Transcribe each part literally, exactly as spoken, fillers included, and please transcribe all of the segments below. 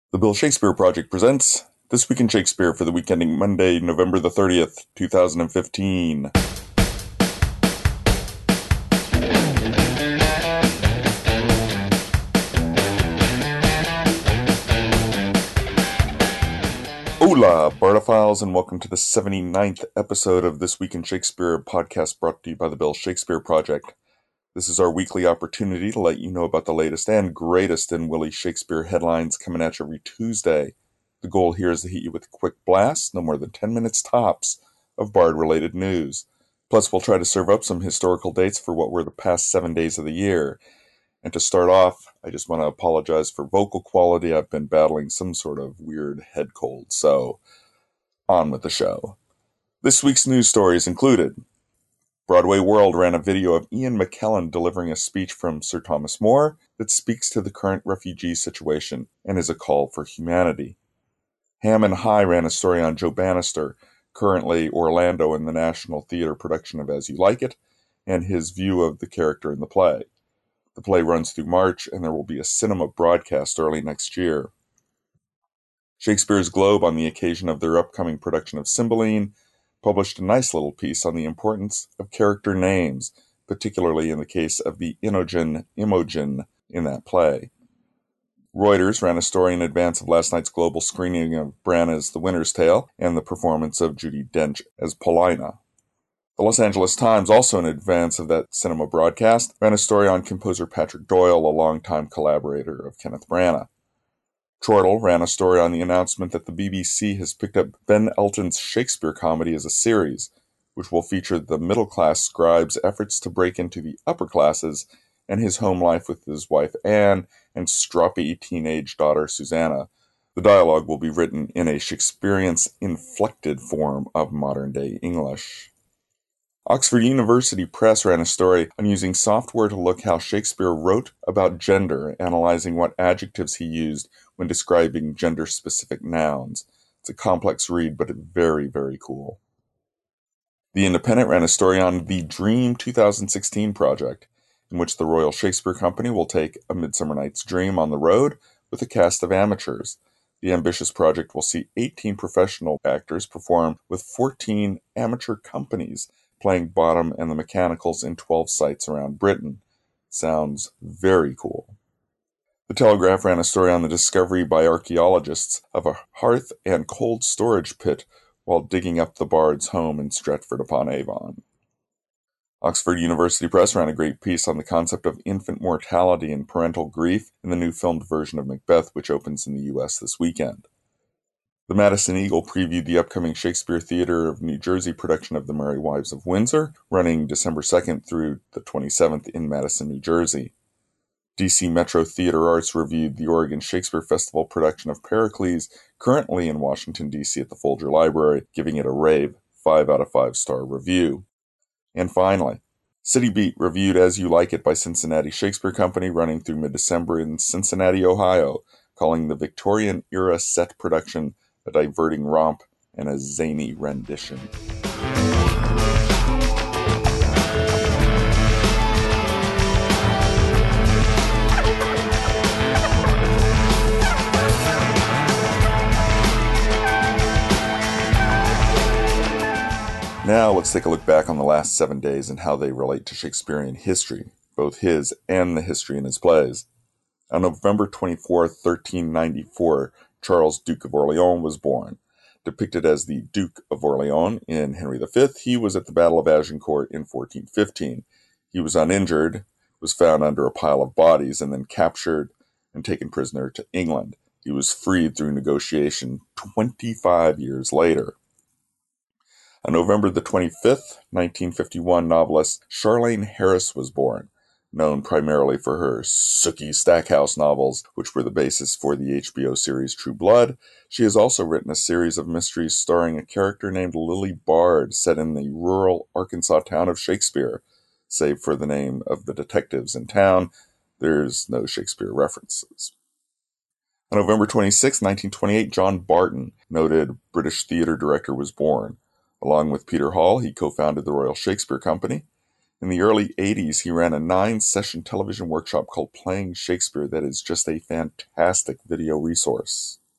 The Bill Shakespeare Project presents This Week in Shakespeare for the week ending Monday, November the thirtieth, two thousand fifteen. Hola, Bardophiles, and welcome to the seventy-ninth episode of This Week in Shakespeare, a podcast brought to you by the Bill Shakespeare Project. This is our weekly opportunity to let you know about the latest and greatest in Willie Shakespeare headlines coming at you every Tuesday. The goal here is to hit you with quick blasts, no more than ten minutes tops, of Bard-related news. Plus, we'll try to serve up some historical dates for what were the past seven days of the year. And to start off, I just want to apologize for vocal quality. I've been battling some sort of weird head cold, so on with the show. This week's news stories included: Broadway World ran a video of Ian McKellen delivering a speech from Sir Thomas More that speaks to the current refugee situation and is a call for humanity. Ham and High ran a story on Joe Bannister, currently Orlando in the National Theatre production of As You Like It, and his view of the character in the play. The play runs through March, and there will be a cinema broadcast early next year. Shakespeare's Globe, on the occasion of their upcoming production of Cymbeline, published a nice little piece on the importance of character names, particularly in the case of the Inogen Imogen in that play. Reuters ran a story in advance of last night's global screening of Branagh's The Winter's Tale and the performance of Judi Dench as Paulina. The Los Angeles Times, also in advance of that cinema broadcast, ran a story on composer Patrick Doyle, a longtime collaborator of Kenneth Branagh. Chortle ran a story on the announcement that the B B C has picked up Ben Elton's Shakespeare comedy as a series, which will feature the middle-class scribe's efforts to break into the upper classes and his home life with his wife Anne and stroppy teenage daughter Susanna. The dialogue will be written in a Shakespearean-inflected form of modern-day English. Oxford University Press ran a story on using software to look how Shakespeare wrote about gender, analyzing what adjectives he used when describing gender-specific nouns. It's a complex read, but very, very cool. The Independent ran a story on the Dream two thousand sixteen project, in which the Royal Shakespeare Company will take A Midsummer Night's Dream on the road with a cast of amateurs. The ambitious project will see eighteen professional actors perform with fourteen amateur companies, playing Bottom and the Mechanicals in twelve sites around Britain. Sounds very cool. The Telegraph ran a story on the discovery by archaeologists of a hearth and cold storage pit while digging up the Bard's home in Stratford-upon-Avon. Oxford University Press ran a great piece on the concept of infant mortality and parental grief in the new filmed version of Macbeth, which opens in the U S this weekend. The Madison Eagle previewed the upcoming Shakespeare Theatre of New Jersey production of The Merry Wives of Windsor, running December second through the twenty-seventh in Madison, New Jersey. D C Metro Theater Arts reviewed the Oregon Shakespeare Festival production of Pericles, currently in Washington, D C at the Folger Library, giving it a rave five out of five star review. And finally, City Beat reviewed As You Like It by Cincinnati Shakespeare Company, running through mid-December in Cincinnati, Ohio, calling the Victorian-era set production a diverting romp and a zany rendition. Now let's take a look back on the last seven days and how they relate to Shakespearean history, both his and the history in his plays. On November twenty-fourth, thirteen ninety-four, Charles, Duke of Orleans, was born. Depicted as the Duke of Orleans in Henry the Fifth, he was at the Battle of Agincourt in fourteen fifteen. He was uninjured, was found under a pile of bodies, and then captured and taken prisoner to England. He was freed through negotiation twenty-five years later. On November the twenty-fifth, nineteen fifty-one, novelist Charlaine Harris was born. Known primarily for her Sookie Stackhouse novels, which were the basis for the H B O series True Blood, she has also written a series of mysteries starring a character named Lily Bard, set in the rural Arkansas town of Shakespeare. Save for the name of the detectives in town, there's no Shakespeare references. On November twenty-sixth, nineteen twenty-eight, John Barton, noted British theatre director, was born. Along with Peter Hall, he co-founded the Royal Shakespeare Company. In the early eighties, he ran a nine-session television workshop called Playing Shakespeare that is just a fantastic video resource.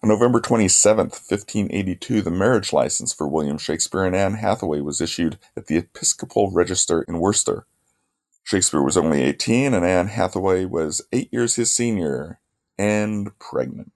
On November twenty-seventh, fifteen eighty-two, the marriage license for William Shakespeare and Anne Hathaway was issued at the Episcopal Register in Worcester. Shakespeare was only eighteen, and Anne Hathaway was eight years his senior, and pregnant.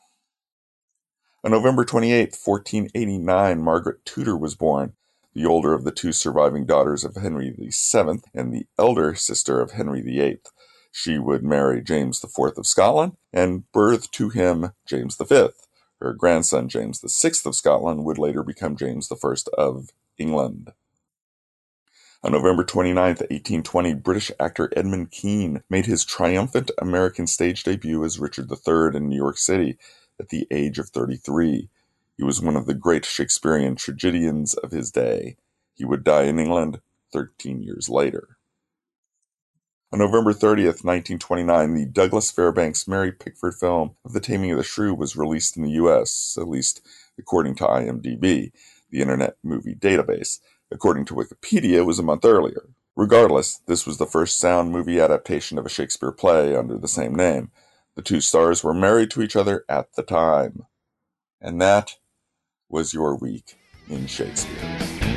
On November twenty-eighth, fourteen eighty-nine, Margaret Tudor was born, the older of the two surviving daughters of Henry the Seventh and the elder sister of Henry the Eighth. She would marry James the Fourth of Scotland and birth to him James the Fifth. Her grandson James the Sixth of Scotland would later become James the First of England. On November twenty-ninth, eighteen twenty, British actor Edmund Kean made his triumphant American stage debut as Richard the Third in New York City at the age of thirty-three. He was one of the great Shakespearean tragedians of his day. He would die in England thirteen years later. On November thirtieth, nineteen twenty-nine, the Douglas Fairbanks Mary Pickford film of The Taming of the Shrew was released in the U S, at least according to I M D B, the Internet Movie Database. According to Wikipedia, it was a month earlier. Regardless, this was the first sound movie adaptation of a Shakespeare play under the same name. The two stars were married to each other at the time. And that was your week in Shakespeare.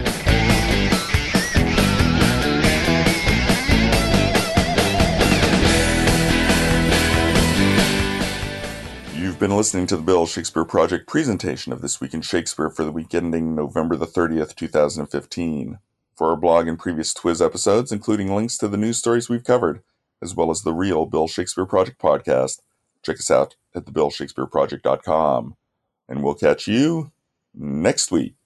You've been listening to the Bill Shakespeare Project presentation of This Week in Shakespeare for the week ending November the thirtieth, two thousand fifteen. For our blog and previous Twiz episodes, including links to the news stories we've covered, as well as the real Bill Shakespeare Project podcast, check us out at the bill shakespeare project dot com. And we'll catch you next week.